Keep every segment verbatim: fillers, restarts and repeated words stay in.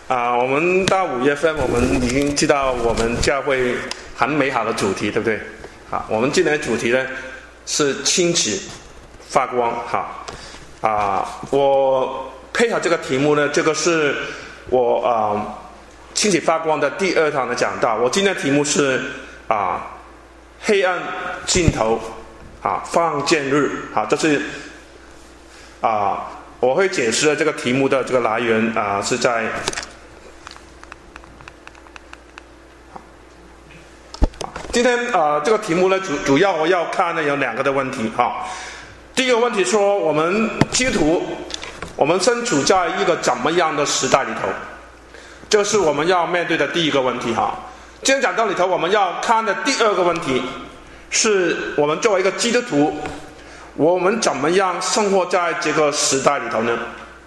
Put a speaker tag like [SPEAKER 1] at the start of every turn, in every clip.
[SPEAKER 1] 啊，我们到五月份，我们已经知道我们教会很美好的主题，对不对？好，我们今年的主题呢是亲子发光。好，啊，我配合这个题目呢，这个是我啊亲子发光的第二堂的讲道。我今天的题目是啊黑暗尽头啊放见日。好，这是啊我会解释这个题目的这个来源啊是在。今天呃这个题目呢主主要我要看呢有两个的问题哈。第一个问题说我们基督徒我们身处在一个怎么样的时代里头，这是我们要面对的第一个问题哈。今天讲道里头我们要看的第二个问题是我们作为一个基督徒，我们怎么样生活在这个时代里头呢？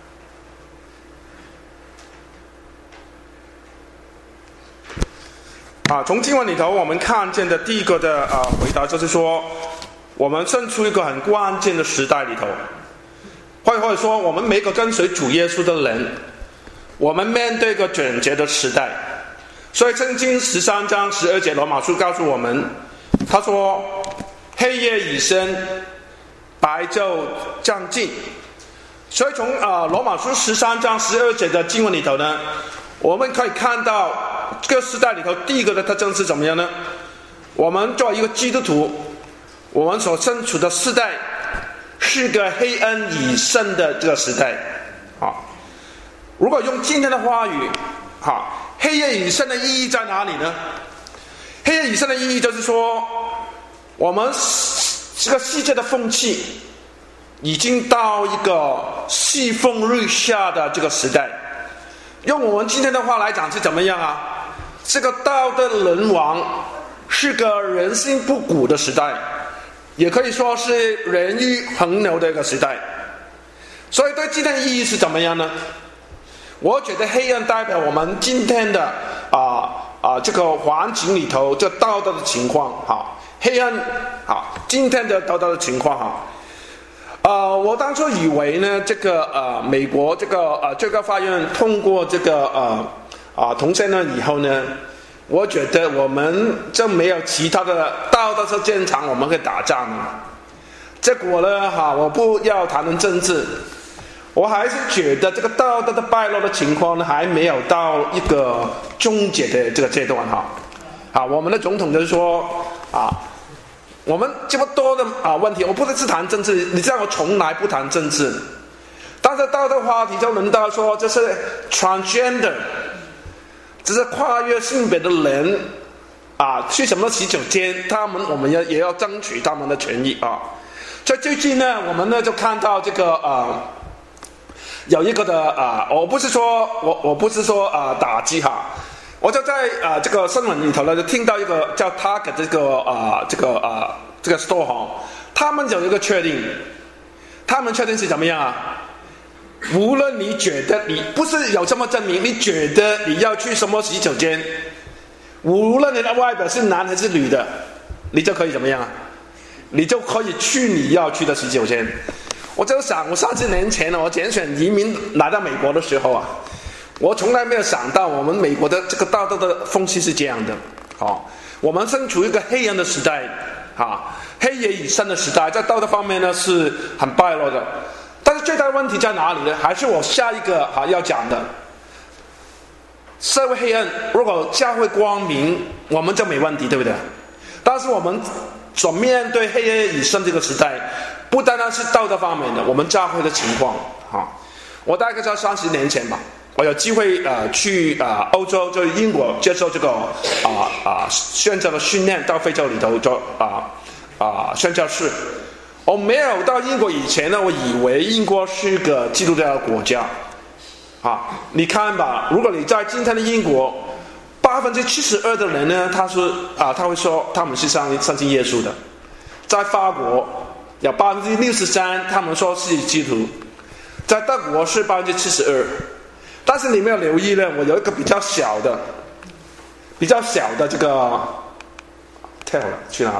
[SPEAKER 1] 啊，从经文里头我们看见的第一个的呃回答就是说，我们身处一个很关键的时代里头，或者说我们每个跟随主耶稣的人，我们面对一个转折的时代。所以圣经十三章十二节罗马书告诉我们，他说黑夜已深，白昼将近。所以从啊、呃、罗马书十三章十二节的经文里头呢，我们可以看到这个时代里头第一个的特征是怎么样呢？我们作为一个基督徒，我们所身处的时代是个黑暗已深的这个时代。好，如果用今天的话语，好，黑夜已深的意义在哪里呢？黑夜已深的意义就是说，我们这个世界的风气已经到一个世风日下的这个时代。用我们今天的话来讲是怎么样啊？这个道德人亡，是个人心不古的时代，也可以说是人欲横流的一个时代。所以对今天的意义是怎么样呢？我觉得黑暗代表我们今天的啊啊这个环境里头这道德的情况。好，黑暗好，今天的道德的情况哈。呃，我当初以为呢，这个呃，美国这个呃最高法院通过这个呃啊、呃、同性恋以后呢，我觉得我们就没有其他的道德的战场我们可以打仗了。结果呢，哈，我不要谈论政治，我还是觉得这个道德的败落的情况呢，还没有到一个终结的这个阶段哈。啊，我们的总统就是说啊。我们这么多的啊问题，我不是谈政治，你知道我从来不谈政治，但是到这话题就轮到说，这是 transgender， 这是跨越性别的人啊，去什么洗手间，他们我们也也要争取他们的权益啊。所以最近呢，我们呢就看到这个啊，有一个的啊，我不是说我我不是说啊打击哈。我就在啊这个新闻里头呢，就听到一个叫 Target 这个啊这个啊这个 store 哈，他们有一个确定，他们确定是怎么样啊？无论你觉得你不是有什么证明，你觉得你要去什么洗手间，无论你的外表是男还是女的，你就可以怎么样啊？你就可以去你要去的洗手间。我就想，我三十年前呢，我拣选移民来到美国的时候啊。我从来没有想到我们美国的这个道德的风气是这样的。好，我们身处一个黑暗的时代啊，黑夜已深的时代，在道德方面呢是很败落的。但是最大的问题在哪里呢？还是我下一个啊要讲的，社会黑暗，如果教会光明，我们就没问题，对不对？但是我们所面对黑夜已深这个时代，不单单是道德方面的，我们教会的情况啊，我大概在三十年前吧。我有机会呃去啊、呃、欧洲，就是英国接受这个啊啊、呃、宣教的训练，到非洲里头做啊啊宣教士。我没有到英国以前呢，我以为英国是个基督教的国家啊。你看吧，如果你在今天的英国，百分之七十二的人呢，他是啊他会说他们是相相信耶稣的。在法国有百分之六十三，他们说是基督徒。在德国是百分之七十二。但是你没有留意呢，我有一个比较小的、比较小的这个跳了，去哪里？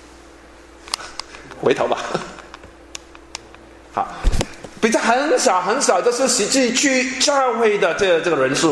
[SPEAKER 1] 回头吧。好，比较很少很少，就是实际去教会的这个这个人数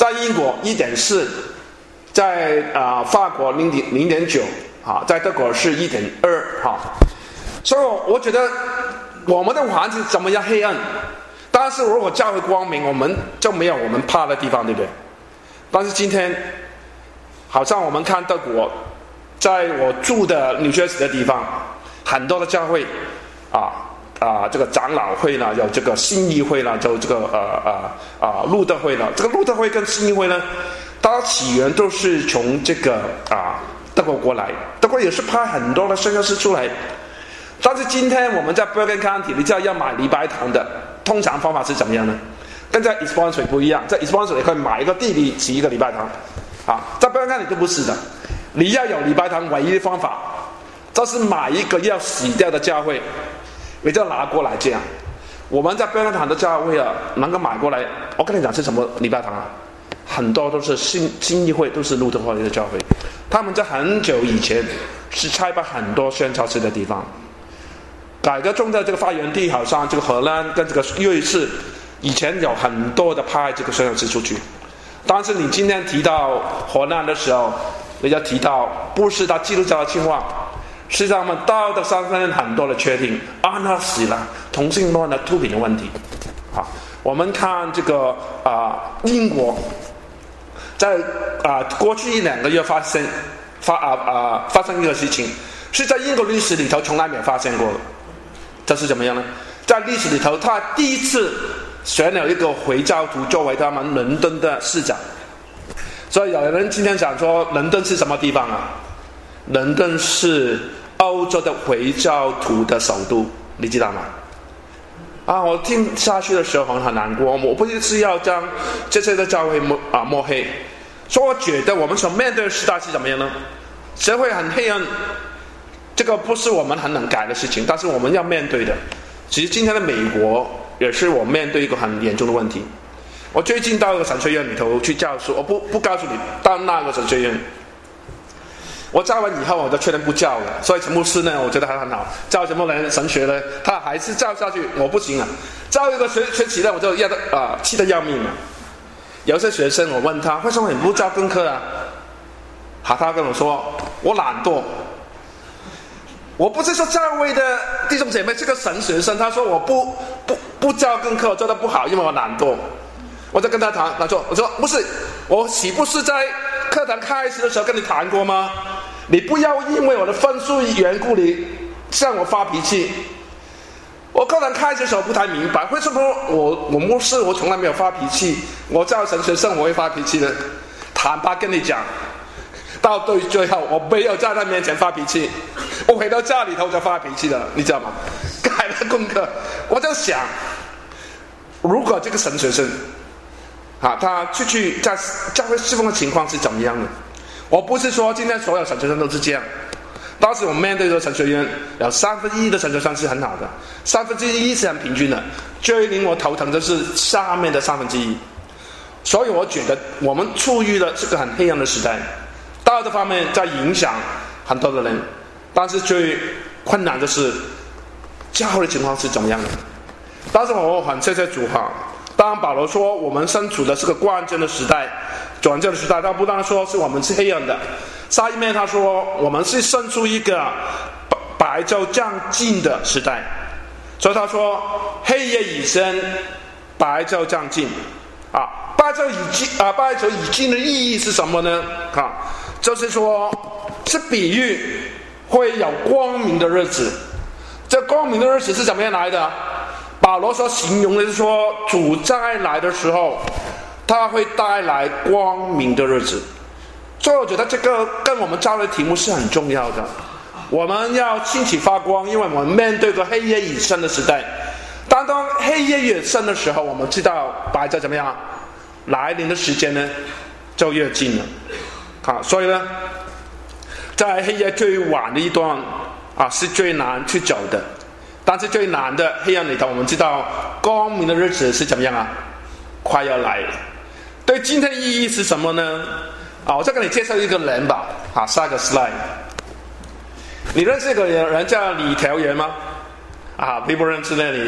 [SPEAKER 1] 在英国一点四，在啊、呃、法国零点零点九，啊，在德国是一点二，哈。所以我觉得我们的环境怎么样黑暗，但是如果教会光明，我们就没有我们怕的地方，对不对？但是今天，好像我们看德国，在我住的纽约市的地方，很多的教会，啊。啊，这个长老会呢，有这个信义会呢，就这个呃呃啊路德会呢。这个路德会跟信义会呢，它起源都是从这个啊德国过来，德国也是派很多的宣教士出来。但是今天我们在 Bergen County， 你知道要买礼拜堂的，通常方法是怎么样呢？跟在 East Brunswick 不一样，在 East Brunswick 你可以买一个地里起一个礼拜堂，啊，在 Bergen County 就不是的，你要有礼拜堂，唯一的方法就是买一个要死掉的教会。你就拿过来这样，我们在Bergen堂的教会啊，能够买过来。我跟你讲是什么礼拜堂啊？很多都是新新义会，都是路德会的教会。他们在很久以前是差派很多宣教士的地方。改革中的这个发源地，好像这个荷兰跟这个瑞士，以前有很多的派这个宣教士出去。但是你今天提到荷兰的时候，你要提到不是他基督教的情况。实际上，我们道德上面很多的缺点，安乐死了、同性恋的、毒品的问题。啊，我们看这个啊、呃，英国在啊、呃、过去一两个月发生发啊啊、呃、发生一个事情，是在英国历史里头从来没有发生过的。这是怎么样呢？在历史里头，他第一次选了一个回教徒作为他们伦敦的市长。所以有人今天讲说，伦敦是什么地方啊？伦敦是欧洲的回教徒的首都，你知道吗？啊，我听下去的时候很难过，我不是要将这些的教会抹啊抹黑，所以我觉得我们所面对的时代是怎么样呢？社会很黑暗，这个不是我们很能改的事情，但是我们要面对的。其实今天的美国也是我面对一个很严重的问题。我最近到一个神学院里头去教书，我不不告诉你到那个神学院。我教完以后我就确定不教了，所以陈牧师呢，我觉得还很好。教什么人神学呢？他还是教下去，我不行啊。教一个学学期呢，我就要的啊，气得要命了。有些学生我问他，为什么你不教功课啊？好，他跟我说我懒惰。我不是说教会的弟兄姐妹这个神学生，他说我不不不教功课做得不好，因为我懒惰。我就跟他谈，他说我说不是，我岂不是在课堂开始的时候跟你谈过吗？你不要因为我的分数缘故你向我发脾气。我课堂开始的时候不太明白，为什么我我牧师我从来没有发脾气，我教神学生我会发脾气的。坦白跟你讲，到对最后我没有在他面前发脾气，我回到家里头就发脾气了，你知道吗？改了功课，我就想，如果这个神学生啊，他出去在教会侍奉的情况是怎么样的？我不是说今天所有神学生都是这样，当时我们面对的神学院有三分之一的神学生是很好的，三分之一是很平均的，最令我头疼的是下面的三分之一。所以我觉得我们处于了这个很黑暗的时代，道德方面在影响很多的人，但是最困难的是教会的情况是怎么样的？但是我很谢谢主哈。当保罗说我们身处的是个关键的时代，转折的时代，他不但说是我们是黑暗的，下一面他说我们是身处一个白昼将近的时代，所以他说黑夜已深，白昼将近啊，白昼已经啊，白昼已经的意义是什么呢？啊，就是说是比喻会有光明的日子。这光明的日子是怎么样来的？保罗所形容的是说，主再来的时候，他会带来光明的日子。所以我觉得这个跟我们教的题目是很重要的。我们要兴起发光，因为我们面对个黑夜已深的时代。当当黑夜越深的时候，我们知道白昼怎么样来临的时间呢，就越近了。好，所以呢，在黑夜最晚的一段啊，是最难去走的。但是最难的黑暗里头，我们知道光明的日子是怎么样啊？快要来了。对今天的意义是什么呢？啊，我再给你介绍一个人吧。好，下一个 slide。你认识一个人叫李条元吗？啊，并不认识那里。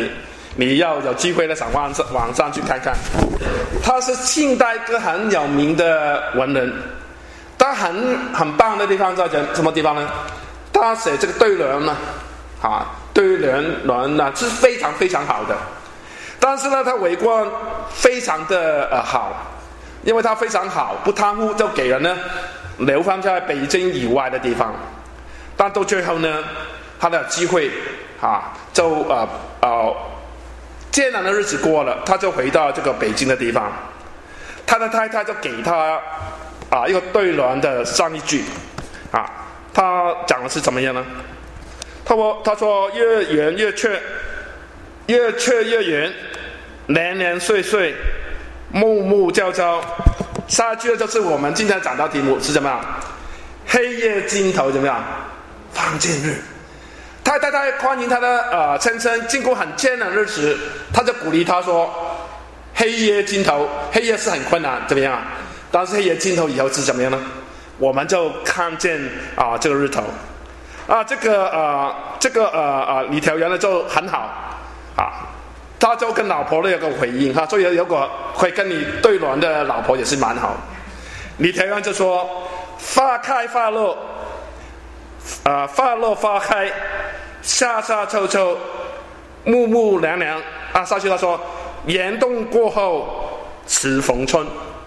[SPEAKER 1] 你要有机会的上网上网上去看看。他是近代一个很有名的文人，他很很棒的地方在什么地方呢？他写这个对联呢，啊，对联联呢是非常非常好的，但是呢，他为官非常的呃好，因为他非常好，不贪污，就给人呢流放在北京以外的地方。但到最后呢，他的机会啊，就呃呃艰难的日子过了，他就回到这个北京的地方。他的太太就给他啊一个对联的上一句啊，他讲的是怎么样呢？他说他说越圆越缺，越缺越圆，年年岁岁，暮暮朝朝。下一句就是我们今天讲到题目是怎么样？黑夜尽头怎么样？方见日。他太太欢迎他的呃先生经过很艰难的日子，他就鼓励他说：黑夜尽头，黑夜是很困难，怎么样？但是黑夜尽头以后是怎么样呢？我们就看见啊、呃、这个日头啊，这个呃这个呃呃李调元呢就很好啊，他就跟老婆呢有个回应哈，所以有个会跟你对联的老婆也是蛮好。李调元就说：花开花落。啊、呃，花落花开，夏夏秋秋，暮暮凉凉。啊，下去他说，严冬过后，适逢春。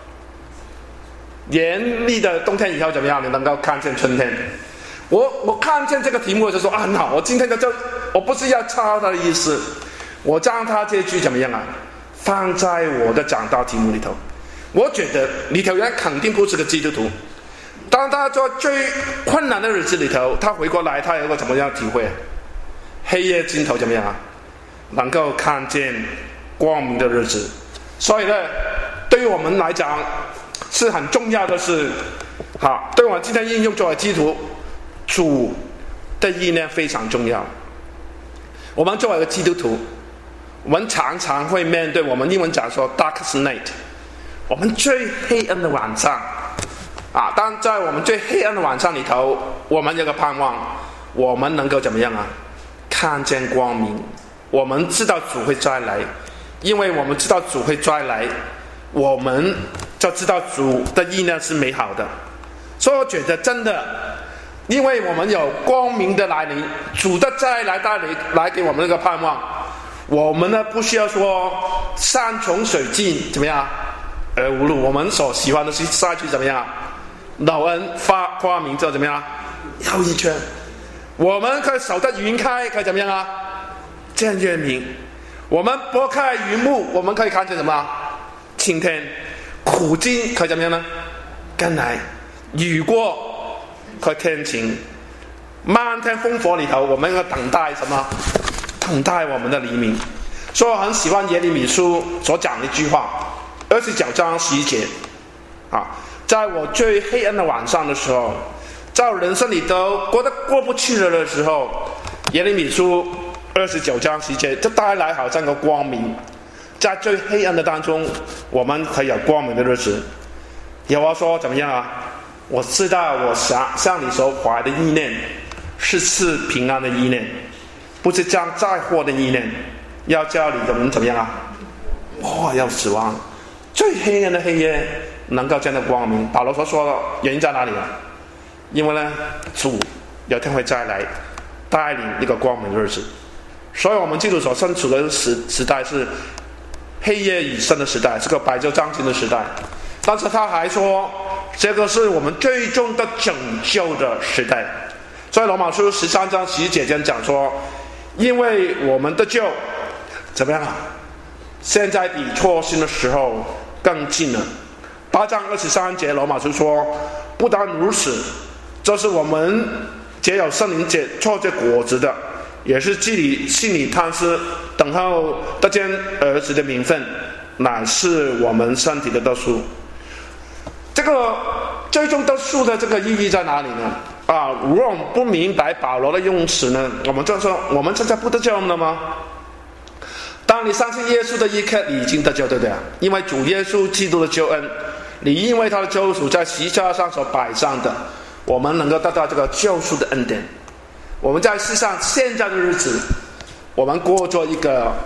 [SPEAKER 1] 严厉的冬天以后怎么样？你能够看见春天。我我看见这个题目我就说啊，很好。我今天就就我不是要抄他的意思，我将他这句怎么样啊，放在我的讲道题目里头。我觉得李调元肯定不是个基督徒。当他在最困难的日子里头，他回过来，他有个怎么样的体会？黑夜尽头怎么样啊？能够看见光明的日子。所以呢，对于我们来讲是很重要的是，好，对我们今天应用作为基督徒，主的意念非常重要。我们作为一个基督徒，我们常常会面对我们英文讲说 darkest night， 我们最黑暗的晚上。啊，但在我们最黑暗的晚上里头，我们有个盼望，我们能够怎么样啊？看见光明。我们知道主会再来，因为我们知道主会再来，我们就知道主的意念是美好的。所以我觉得真的，因为我们有光明的来临，主的再来带领来给我们那个盼望，我们呢不需要说山穷水尽怎么样而无路，我们所喜欢的是下去怎么样？老恩发发明之后怎么样？绕一圈，我们可以守得云开，可以怎么样啊？见月明。我们拨开云幕，我们可以看见什么？晴天。苦尽可以怎么样呢？甘来。雨过可以天晴。漫天烽火里头，我们要等待什么？等待我们的黎明。所以我很喜欢耶利米书所讲的一句话，二十九章十一节啊。在我最黑暗的晚上的时候，在我人生里头过得过不去了的时候，耶利米书二十九章十节，这带来好像个光明。在最黑暗的当中，我们可以有光明的日子。耶和华说怎么样啊？我知道我想向你所怀的意念是赐平安的意念，不是将灾祸的意念，要叫你的人怎么样啊？哇，要指望最黑暗的黑夜能够见到光明。保罗所说的原因在哪里啊？因为呢，主有天会再来带领一个光明的日子。所以我们基督所身处的时时代是黑夜已深的时代，是个百旧将近的时代。但是他还说，这个是我们最终的拯救的时代。所以罗马书十三章十节间讲说，因为我们的救怎么样啊？现在比初信的时候更近了。八章二十三节罗马书说，不但如此，就是我们结有圣灵结错这果子的，也是既里心里贪思，等候得见儿子的名分，乃是我们身体的得赎。这个最终得赎的这个意义在哪里呢？啊，如果我们不明白保罗的用词呢，我们就说我们现在不得救了吗？当你相信耶稣的一刻，你已经得救，对不对啊？因为主耶稣基督的救恩，你因为他的救赎在十字架上所摆上的，我们能够得到这个救赎的恩典。我们在世上现在的日子，我们过着一个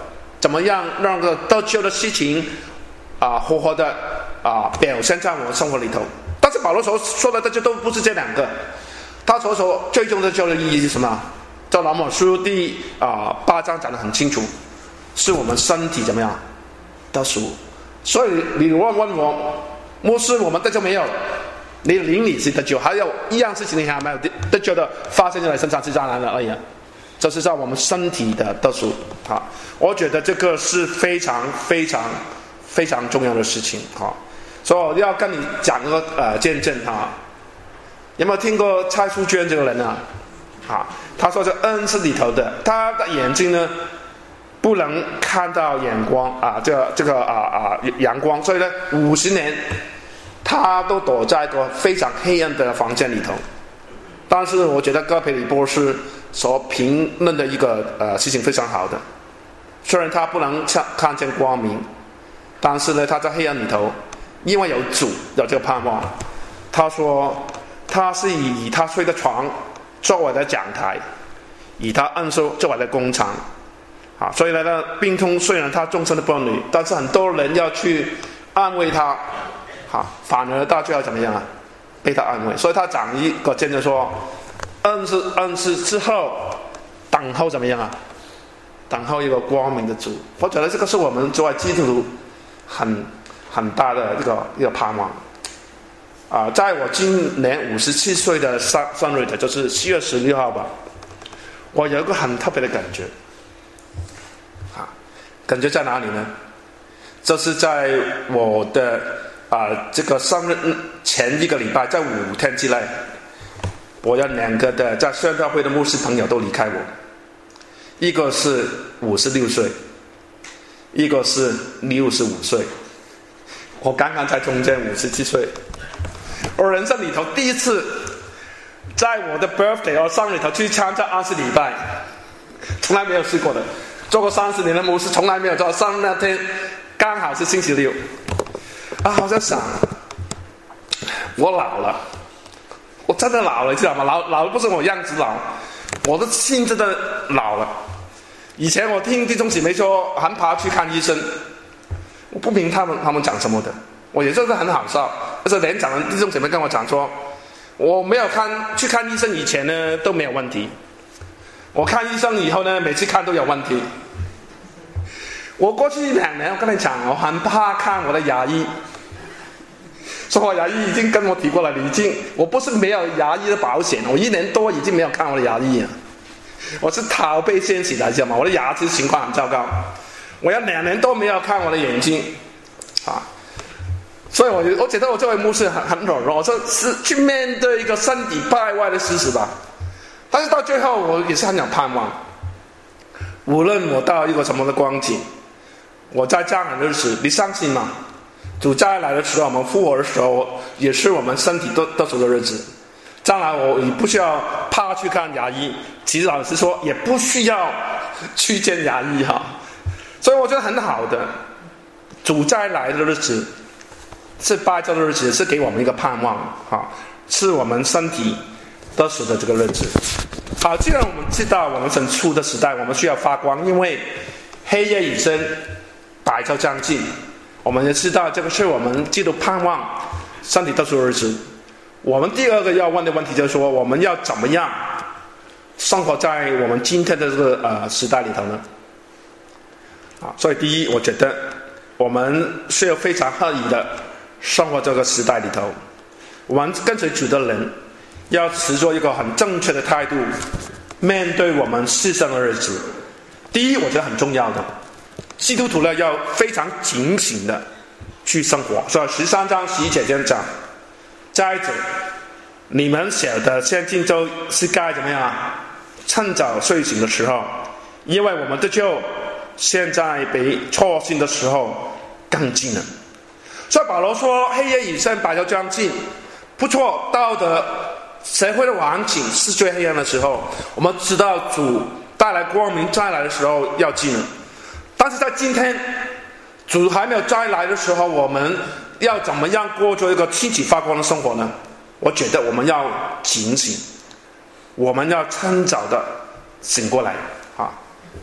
[SPEAKER 1] 怎么样让个得救的事情啊、呃、活活的啊、呃、表现在我们生活里头。但是保罗所说的得救都不是这两个，他所说最终的救的意义是什么？在罗马书第啊、呃、八章讲得很清楚，是我们身体怎么样得赎。所以你如果问我，牧师我们得救没有？你灵里是得救，还有一样事情你还没有得救的发生在你身上是这样的而已，这是在我们身体的得赎啊。我觉得这个是非常非常非常重要的事情啊。所以我要跟你讲个呃见证哈，有没有听过蔡淑娟这个人啊？啊，他说是恩赐里头的，他的眼睛呢不能看到阳光啊，这个这个啊啊阳光，所以呢五十年他都躲在一个非常黑暗的房间里头。但是我觉得戈培里博士所评论的一个呃事情非常好的，虽然他不能看见光明，但是呢他在黑暗里头，因为有主有这个盼望。他说他是以他睡的床作为的讲台，以他按手作为的工厂啊，所以呢病痛虽然他终身的伴侣，但是很多人要去安慰他啊，反而到最后怎么样啊？被他安慰。所以他讲一个见证说，恩赐恩赐之后等候怎么样啊？等候一个光明的主。我觉得这个是我们作为基督徒很很大的一个一个盼望啊！在我今年五十七岁的生生日的，就是七月十六号吧，我有一个很特别的感觉啊，感觉在哪里呢？就是在我的啊这个生日前一个礼拜，在五天之内，我有两个的在宣教会的牧师朋友都离开我，一个是五十六岁，一个是六十五岁。我刚刚在中间五十七岁，我人生里头第一次在我的 birthday 我生日里头去参加安息礼拜，从来没有试过的，做过三十年的牧师从来没有做。生日那天刚好是星期六啊，我在想我老了，我真的老了，你知道吗？老老了不是我样子老，我的心真的老了。以前我听弟兄姊妹说很怕去看医生，我不明他们他们讲什么的，我也就是很好笑。但是连长的弟兄姐妹跟我讲说，我没有看去看医生以前呢都没有问题，我看医生以后呢每次看都有问题。我过去两年我跟你讲，我很怕看我的牙医，说我牙医已经跟我提过了，已经我不是没有牙医的保险，我一年多已经没有看我的牙医了，我是逃避现实的，知道吗？我的牙齿情况很糟糕，我要两年都没有看我的眼睛啊，所以我我觉得我作为牧师很很软弱，我说是去面对一个身体败坏的事实吧。但是到最后我也是很有盼望，无论我到一个什么的光景，我在这样的日子，你相信吗？主再来的时候，我们复活的时候，也是我们身体得得赎的日子。将来我也不需要怕去看牙医，其实老实说也不需要去见牙医哈。所以我觉得很好的，主再来的日子是拜这的日子，是给我们一个盼望哈，是我们身体得赎的这个日子。好，既然我们知道我们身处的时代，我们需要发光，因为黑夜已深，白昼将近。我们也知道这个是我们基督盼望身体得赎的日子。我们第二个要问的问题就是说，我们要怎么样生活在我们今天的这个呃时代里头呢？啊，所以第一，我觉得我们需要非常刻意的生活这个时代里头。我们跟随主的人要持着一个很正确的态度面对我们世上的日子。第一，我觉得很重要的，基督徒呢要非常警醒的去生活。所以十三章十一节这样讲，再者，你们晓得现今就是该怎么样啊？趁早睡醒的时候，因为我们的救现在比错信的时候更近了。所以保罗说，黑夜已深，白昼将近。不错，道德社会的环境是最黑暗的时候，我们知道主带来光明再来的时候要近了。但是在今天主还没有再来的时候，我们要怎么样过着一个兴起发光的生活呢？我觉得我们要警醒，我们要趁早的醒过来啊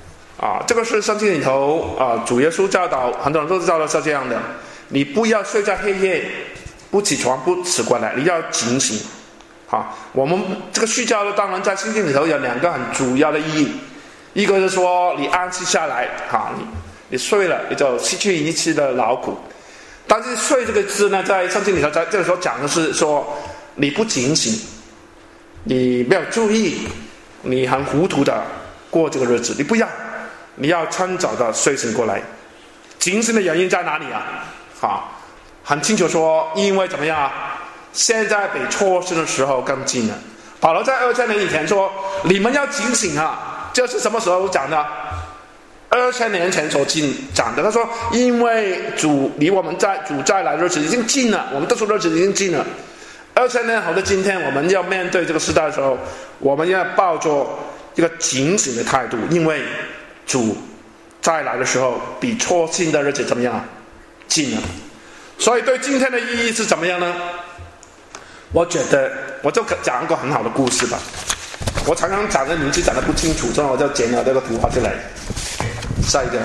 [SPEAKER 1] 啊，这个是圣经里头啊，主耶稣教导，很多人都知道的是这样的：你不要睡在黑夜，不起床不醒过来，你要警醒。啊，我们这个睡觉呢，当然在圣经里头有两个很主要的意义，一个是说你安息下来，啊，你你睡了，你就失去一切的劳苦。但是睡这个字呢，在圣经里头，在这个时候讲的是说你不警醒，你没有注意，你很糊涂的过这个日子，你不要，你要趁早的睡醒过来。警醒的原因在哪里啊？啊，很清楚说，因为怎么样啊？现在比出生的时候更近了。保罗在二千年以前说，你们要警醒啊，这是什么时候讲的？二千年前所讲的。他说，因为主离我们在主再来的日子已经近了，我们得出的日子已经近了。二千年后的今天，我们要面对这个时代的时候，我们要抱着一个警醒的态度，因为主再来的时候比初信的日子怎么样？近了。所以对今天的意义是怎么样呢？我觉得我就讲一个很好的故事吧。我常常讲的名字讲得不清楚，所以我就剪了这个图画出来。下一个，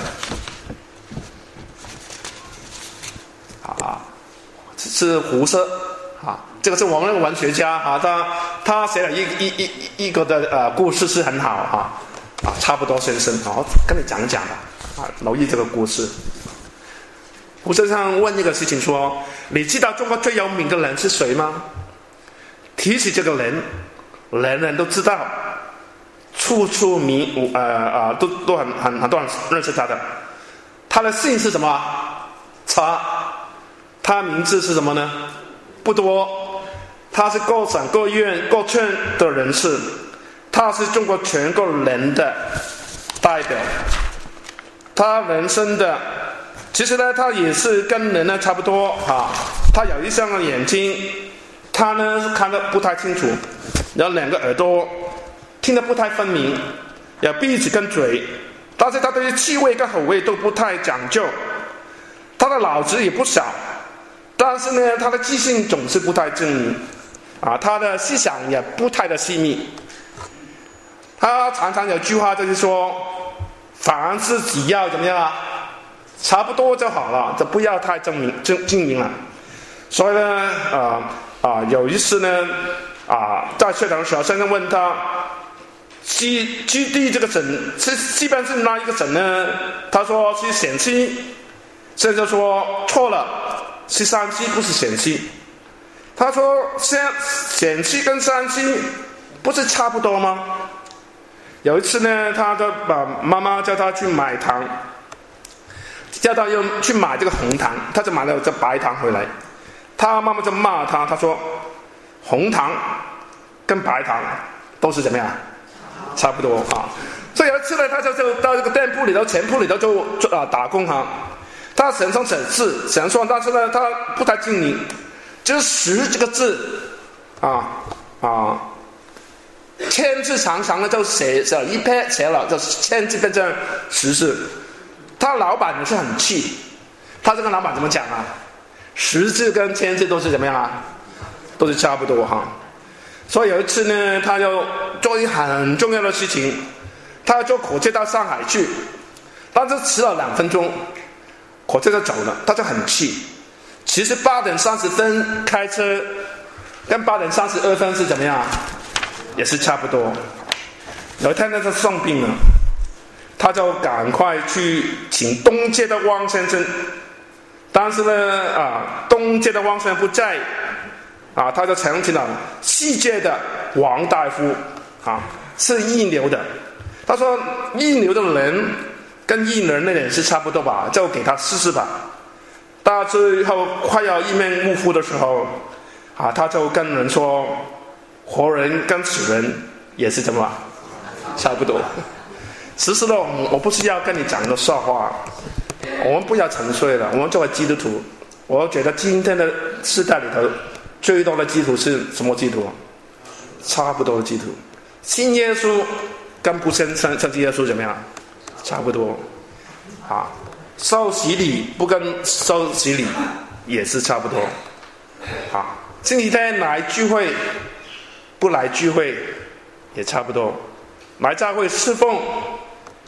[SPEAKER 1] 啊，是胡适啊，这个是我们那个文学家啊，他他写了一一一一个的呃故事是很好啊啊，差不多先生啊，我跟你讲讲吧啊，留意这个故事。胡先生问一个事情说：“你知道中国最有名的人是谁吗？”提起这个人，人人都知道，处处名呃呃都都很很很多人认识他的。他的姓是什么？查。他名字是什么呢？不多。他是各省各院各村的人士，他是中国全国人的代表。他人生的，其实呢，他也是跟人呢差不多啊。他有一双眼睛。他呢看得不太清楚，然后两个耳朵听得不太分明，有鼻子跟嘴，但是他对于气味跟口味都不太讲究。他的脑子也不小，但是呢他的记性总是不太正明啊，他的思想也不太的细密。他常常有句话就是说，凡事只要怎么样啊，差不多就好了，就不要太证明证精明了。所以呢啊。呃啊，有一次呢，啊，在学堂的时候，先生问他，基基地这个省是基本是哪一个省呢？他说是陕西，先生说错了，是山西，不是陕西。他说陕陕西跟山西不是差不多吗？有一次呢，他就把妈妈叫他去买糖，叫他用去买这个红糖，他就买了这白糖回来。他妈妈就骂他，他说红糖跟白糖都是怎么样，差不多啊。所以有一次呢，他就就到这个店铺里头、钱铺里头就啊打工哈。他想说省字，想说，但是呢，他不太精明，就是十这个字啊啊，千字常常呢就写写一撇写了，就千字变成十字。他老板也是很气，他这个老板怎么讲啊？十字跟千字都是怎么样啊？都是差不多哈。所以有一次呢，他就做一很重要的事情，他要坐火车到上海去，但是迟了两分钟，火车就走了，他就很气。其实八点三十分开车，跟八点三十二分是怎么样？也是差不多。有一天呢，他生病了，他就赶快去请东街的汪先生。但是呢，啊，东街的汪先生不在，啊，他就请起了西街的王大夫，啊，是一流的。他说，一流的人跟一流的人是差不多吧，就给他试试吧。到最后快要一面目糊的时候，啊，他就跟人说，活人跟死人也是怎么差不多。其实呢，我不是要跟你讲的笑话。我们不要沉睡了。我们作为基督徒，我觉得今天的时代里头，最多的基督徒是什么基督徒？差不多的基督徒。信耶稣跟不信信耶稣怎么样？差不多。啊，受洗礼不跟受洗礼也是差不多。啊，星期天来聚会，不来聚会也差不多。来教会侍奉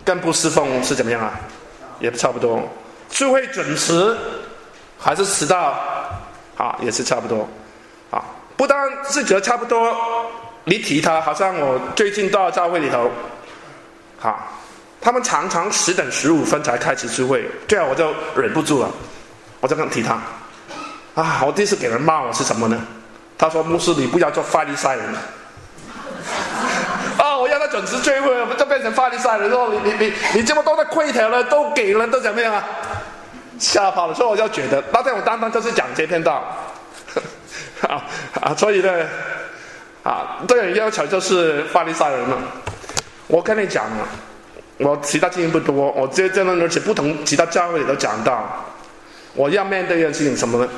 [SPEAKER 1] 跟不侍奉是怎么样啊？也差不多。聚会准时还是迟到啊？也是差不多啊。不但是觉得差不多，你提他，好像我最近到教会里头，啊，他们常常十点十五分才开始聚会，这样我就忍不住了，我就跟提他，啊，我第一次给人骂我是什么呢？他说：“牧师，你不要做法利赛人。”啊，我要他准时聚会，我们就变成法利赛人说：“你你你你这么多的规条了，都给人都怎么样啊？”吓跑了，所以我就觉得那天我单单就是讲这篇道，啊啊，所以呢，啊，对人要求就是法利赛人了。我跟你讲啊，我其他经验不多，我这这而且不同其他教会里都讲到，我要面对一件事情什么呢？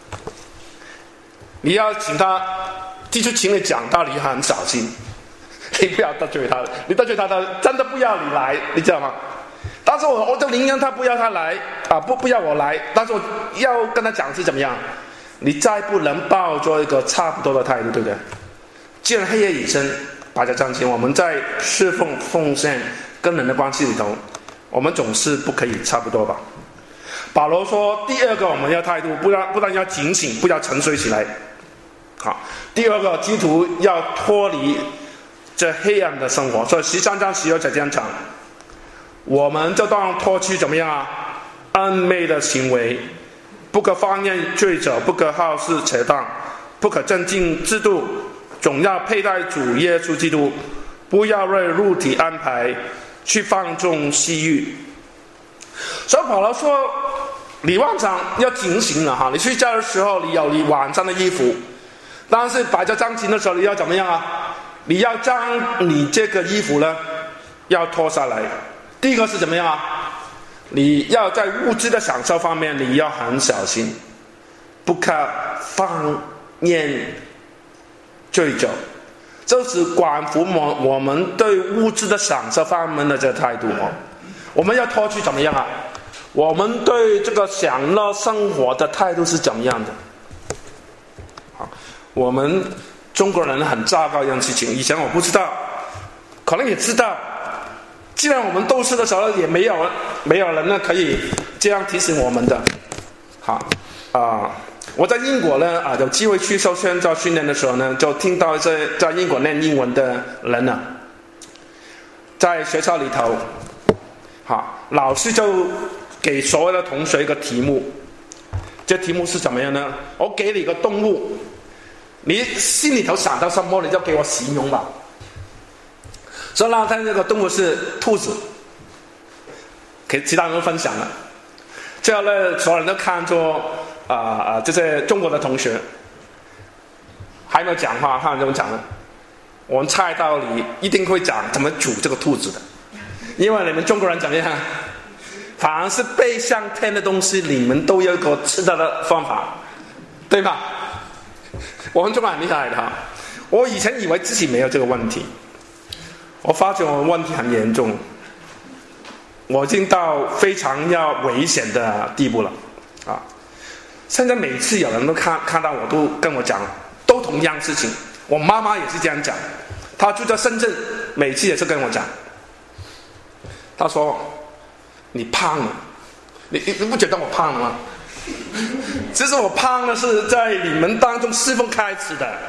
[SPEAKER 1] 你要请他，记住请你讲道理很小心，你不要得罪他，你得罪他，他真的不要你来，你知道吗？但是我我就宁愿他不要他来啊，不不要我来，但是我要跟他讲是怎么样，你再不能抱着一个差不多的态度，对不对？既然黑夜已深，大家相信我们在侍奉奉献跟人的关系里头，我们总是不可以差不多吧？保罗说，第二个我们要态度，不然不但要警醒，不要沉睡起来。好，第二个基督徒要脱离这黑暗的生活，所以十三章十二节这样讲，我们就当脱去怎么样啊？暗昧的行为，不可放任醉酒，不可好事邪荡，不可增进制度，总要佩戴主耶稣基督，不要为肉体安排去放纵私欲。所以保罗说，你晚上要警醒了哈，你睡觉的时候你有你晚上的衣服，但是摆在帐前的时候你要怎么样啊？你要将你这个衣服呢要脱下来。第一个是怎么样啊？你要在物质的享受方面你要很小心，不可放任醉酒，这是关乎我我们对物质的享受方面的这个态度哦。我们要脱去怎么样啊？我们对这个享乐生活的态度是怎么样的？好，我们中国人很糟糕一样事情，以前我不知道，可能也知道。既然我们斗士的时候也没有没有人呢可以这样提醒我们的。好啊、呃，我在英国呢啊有机会去受宣教训练的时候呢，就听到一些在英国念英文的人呢，在学校里头，好，老师就给所有的同学一个题目，这题目是怎么样呢？我给你一个动物，你心里头想到什么你就给我形容吧。所以那天这个动物是兔子，给其他人分享了。最后呢，所有人都看着啊啊，这些中国的同学还没有讲话，他们就讲了。我们猜到你一定会讲怎么煮这个兔子的，因为你们中国人怎么样？凡是背向天的东西，你们都有一个吃它的方法，对吧？我们中国人很厉害的哈。我以前以为自己没有这个问题。我发觉我问题很严重，我已经到非常要危险的地步了啊！现在每次有人都看看到我都跟我讲，都同样事情。我妈妈也是这样讲，她住在深圳，每次也是跟我讲，她说：“你胖了，你你不觉得我胖了吗？其实我胖了是在你们当中侍奉开始的。”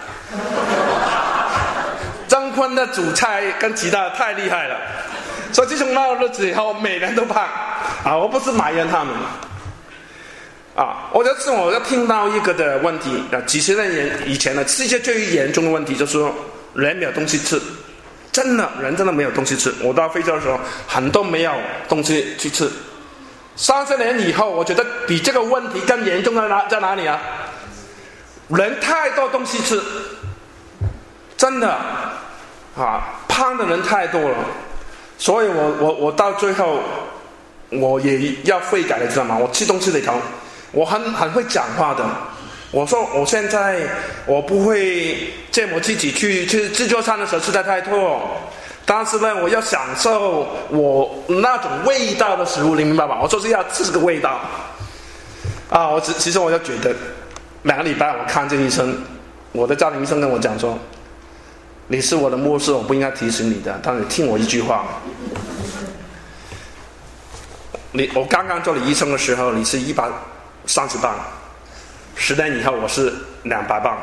[SPEAKER 1] 张坤的煮菜跟其他的太厉害了，所以自从那个日子以后，每人都胖啊！我不是埋怨他们啊，我就是我要听到一个的问题啊，几十年以前的世界最严重的问题就是说人没有东西吃，真的人真的没有东西吃。我到非洲的时候，很多没有东西去吃。三十年以后，我觉得比这个问题更严重的哪在哪里啊？人太多东西吃。真的啊，胖的人太多了，所以我我我到最后我也要悔改了，知道吗？我吃东西里头，我很很会讲话的。我说我现在我不会芥末自己去去自助餐的时候吃的太多，但是呢，我要享受我那种味道的食物，你明白吧？我说是要吃这个味道啊！我其其实我就觉得，两个礼拜我看见医生，我的家庭医生跟我讲说。你是我的牧师，我不应该提醒你的，但是你听我一句话。 你我刚刚做了医生的时候，你是一百三十磅，十年以后我是两百磅。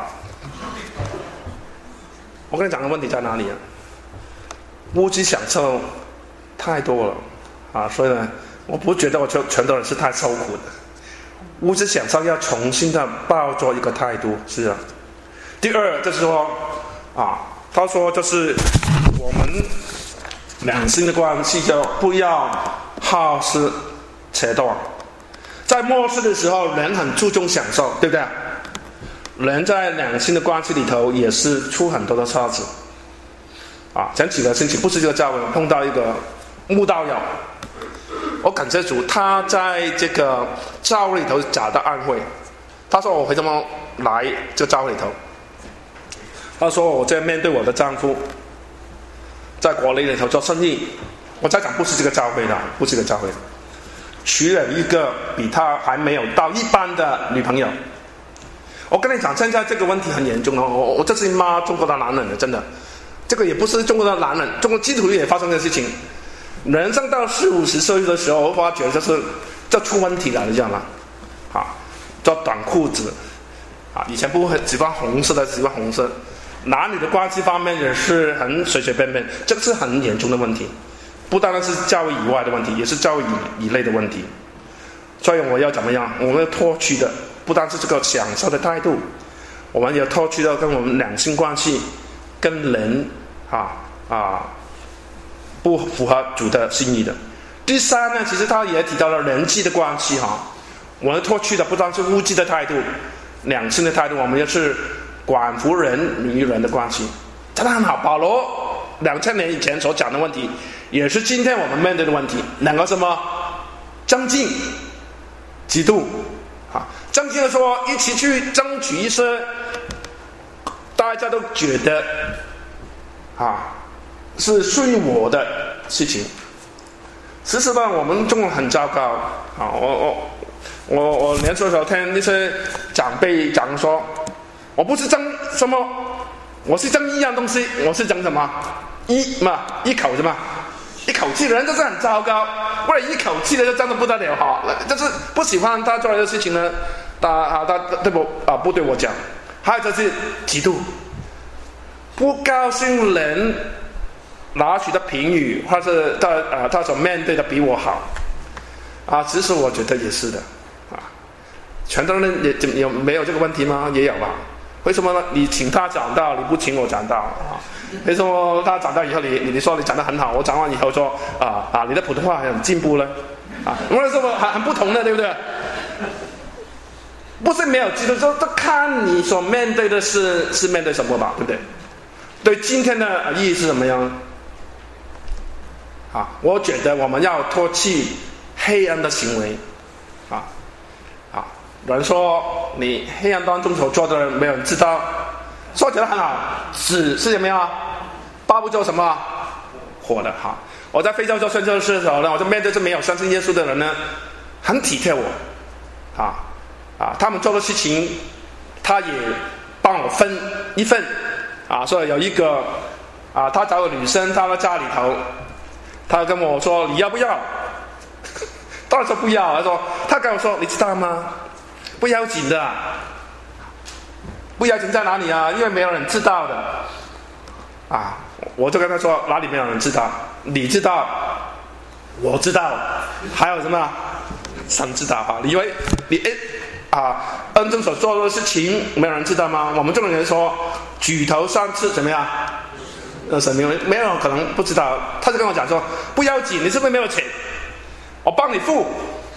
[SPEAKER 1] 我跟你讲的问题在哪里啊？物质享受太多了啊，所以呢，我不觉得我全全都人是太受苦的。物质享受要重新的抱着一个态度，是啊。第二就是说啊，他说就是我们两性的关系就不要好事扯断。在末世的时候，人很注重享受，对不对？人在两性的关系里头也是出很多的岔子。啊，前几个星期不是这个教会碰到一个慕道友，我感谢主，他在这个教会里头找到安慰。他说我为什么来这个教会里头？他说我在面对我的丈夫，在国内里头做生意。我在讲不是这个教会的，不是这个教会的，娶了一个比他还没有到一般的女朋友。我跟你讲，现在这个问题很严重哦，我我这是骂中国的男人的，真的。这个也不是中国的男人，中国基督徒也发生这个事情。人生到四五十岁的时候，我发觉就是就出问题了，你知道吗？啊，做短裤子，啊，以前不会喜欢红色的，喜欢红色。男女的关系方面也是很随随便便，这个是很严重的问题，不单单是教育以外的问题，也是教育以内的问题。所以我要怎么样？我们要脱去的不单是这个享受的态度，我们要脱去到跟我们两性关系。跟人啊啊不符合主的心意的。第三呢，其实他也提到了人际的关系哈、啊，我们脱去的不单是物质的态度，两性的态度，我们也是管服人与人的关系。真的很好，保罗两千年以前所讲的问题，也是今天我们面对的问题。两个什么？增进、嫉妒啊，增进的说一起去争取一些。大家都觉得啊是属于我的事情。其实呢，我们中国很糟糕啊！我我我我年轻的时候听那些长辈讲说，我不是争什么，我是争一样东西，我是争什么？一嘛一口什么？一口气的人就是很糟糕，为了一口气的就争得不得了哈！就是不喜欢他做的事情呢，他啊他对不啊不对我讲。还有就是嫉妒，不高兴人拿取的评语，或是他啊他所面对的比我好，啊，其实我觉得也是的，啊，全都人也有没有这个问题吗？也有吧？为什么呢？你请他讲道，你不请我讲道啊？为什么他讲道以后你你说你讲得很好，我讲完以后说啊啊你的普通话很进步了，啊，我们说很很不同的，对不对？不是没有基督，就都看你所面对的是是面对什么吧，对不对？对今天的意义是什么样？啊，我觉得我们要脱去黑暗的行为，啊啊，有人说你黑暗当中所做的没有人知道，说起来很好，纸是怎么样？包不住什么火的哈。我在非洲做宣教士的时候呢，我就面对这没有相信耶稣的人呢，很体贴我，啊。啊，他们做的事情，他也帮我分一份，啊，所以有一个，啊，他找个女生，他在家里头，他跟我说你要不要？当然说不要，他说他跟我说你知道吗？不要紧的，不要紧在哪里啊？因为没有人知道的，啊，我就跟他说哪里没有人知道？你知道，我知道，还有什么？神知道啊？你以为你哎？啊，恩正所做的事情没有人知道吗？我们这种人说举头三尺怎么样？呃，神明没有可能不知道。他就跟我讲说不要紧，你是不是没有钱？我帮你付。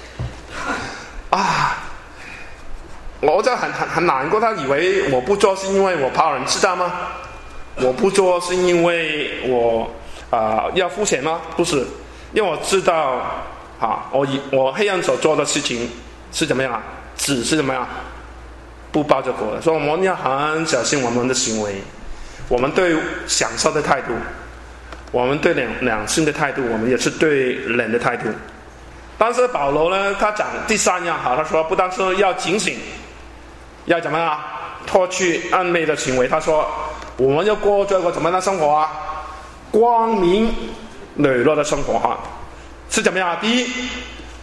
[SPEAKER 1] 啊，我就很很很难过。他以为我不做是因为我怕人知道吗？我不做是因为我啊、呃、要付钱吗？不是，因为我知道啊，我以我黑暗所做的事情是怎么样啊？纸是怎么样？不包着果的，所以我们要很小心我们的行为，我们对享受的态度，我们对两两性的态度，我们也是对人的态度。但是保罗呢，他讲第三样好，他说不单是要警醒，要怎么样脱去暧昧的行为。他说我们要过这个怎么样的生活啊？光明磊落的生活哈，是怎么样？第一，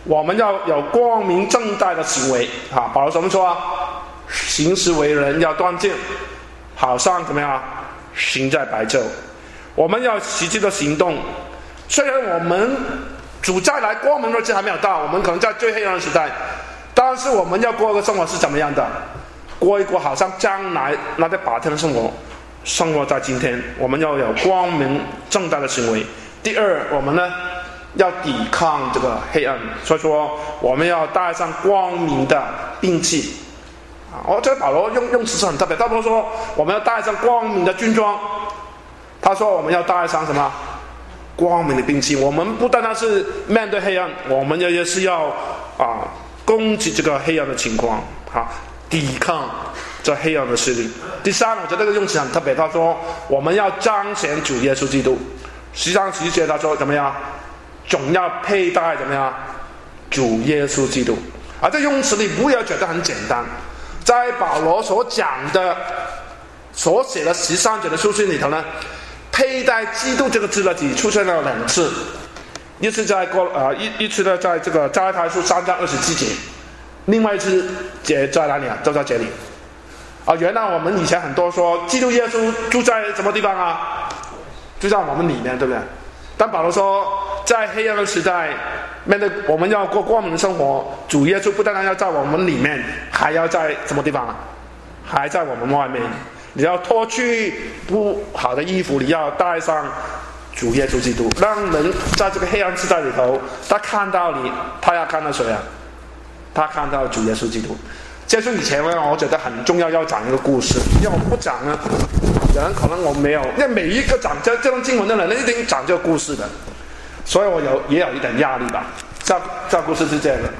[SPEAKER 1] 我们要有光明正大的行为啊。保罗怎么说啊？行事为人要端正，好像怎么样？行在白昼。我们要实际的行动。虽然我们主再来光明日子还没有到，我们可能在最黑暗的时代，但是我们要过的生活是怎么样的？过一个好像将来那个白天的生活，生活在今天。我们要有光明正大的行为。第二，我们呢要抵抗这个黑暗，所以说我们要带上光明的兵器。哦，这个保罗用用词是很特别，他不说我们要带上光明的军装，他说我们要带上什么？光明的兵器。我们不单单是面对黑暗，我们也是要啊攻击这个黑暗的情况，啊，抵抗这黑暗的势力。第三，我觉得这个用词很特别，他说我们要彰显主耶稣基督。实际上十节他说怎么样？总要佩戴怎么样？主耶稣基督。而这用词你不要觉得很简单，在保罗所讲的、所写的十三节的书信里头呢，佩戴基督这个字呢，只出现了两次，一次在过呃一一次呢，在这个加拉太书三章二十七节，另外一次节在哪里啊？就在这里。啊，原来我们以前很多说基督耶稣住在什么地方啊？住在我们里面，对不对？但保罗说，在黑暗的时代，面对我们要过光明的生活，主耶稣不单单要在我们里面，还要在什么地方啊？还在我们外面。你要脱去不好的衣服，你要带上主耶稣基督，让人在这个黑暗时代里头，他看到你，他要看到谁啊？他看到主耶稣基督。结束以前呢，我觉得很重要，要讲一个故事，因为我不讲呢，人可能我没有，因为每一个讲这这段经文的人，一定讲这个故事的，所以我有也有一点压力吧。这这故事是这样的。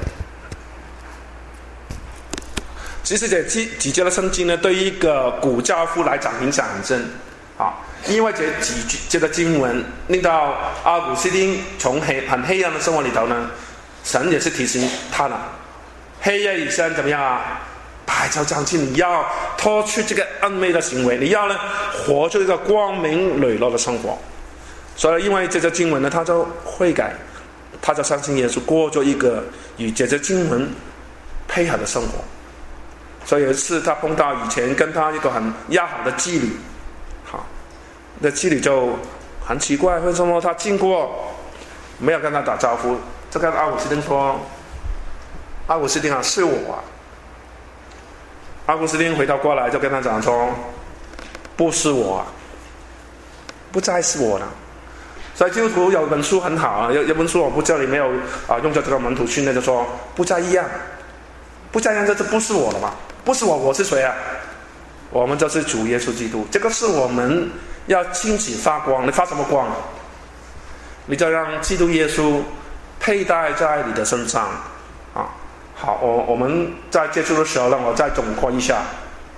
[SPEAKER 1] 其实这几几节的圣经呢，对于一个古教父来讲影响很深啊，因为这几节的经文令到阿古斯丁从黑很黑暗的生活里头呢，神也是提醒他了，黑夜已深怎么样啊？白昼将近，你要脱去这个暗昧的行为，你要呢活出一个光明磊落的生活。所以因为这节经文呢，他就悔改，他就相信耶稣，过着一个与这节经文配合的生活。所以有一次他碰到以前跟他一个很要好的妓女，好，那妓女就很奇怪，为什么他经过没有跟他打招呼，就跟阿古斯丁说，阿古斯丁啊，是我啊。阿古斯丁回头过来就跟他讲说，不是我啊，不再是我了。所以基督徒有本书很好啊，有有本书我不知道你没有啊，用在这个门徒训练，就说不再一样，不再一样，这不是我了嘛？不是我，我是谁啊？我们就是主耶稣基督。这个是我们要清洗发光。你发什么光？你就让基督耶稣佩戴在你的身上啊。好，我我们在接触的时候呢，我再总括一下。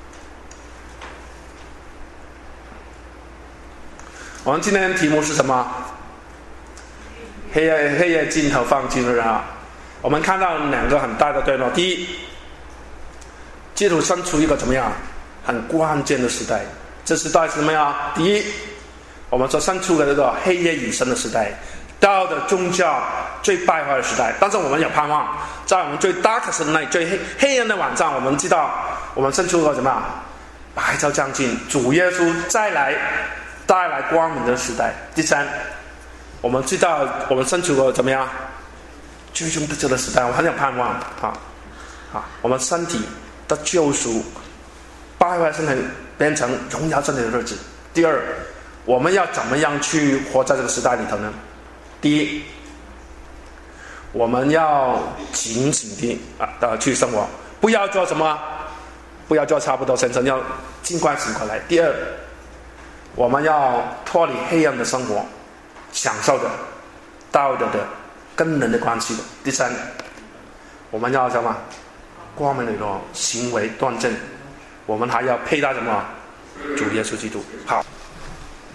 [SPEAKER 1] 我们今天的题目是什么？黑夜黑夜尽头放晴日啊！我们看到两个很大的段落。第一，基督身处一个怎么样很关键的时代。这时代是什么样？第一，我们所身处的这个黑夜已深的时代，到的宗教最败坏的时代。但是我们有盼望，在我们最 darkest night 最黑黑暗的晚上，我们知道我们身处个什么？白昼将近，主耶稣再来带来光明的时代。第三，我们知道我们身处个怎么样最终得救的时代，我很有盼望啊啊！我们身体的救赎，败坏身体变成荣耀身体的日子。第二，我们要怎么样去活在这个时代里头呢？第一，我们要警醒地啊的去生活，不要做什么，不要做差不多先生，要尽快醒过来。第二，我们要脱离黑暗的生活，享受的道德的跟人的关系的。第三，我们要什么？光明磊落，行为端正。我们还要佩戴什么？主耶稣基督。好。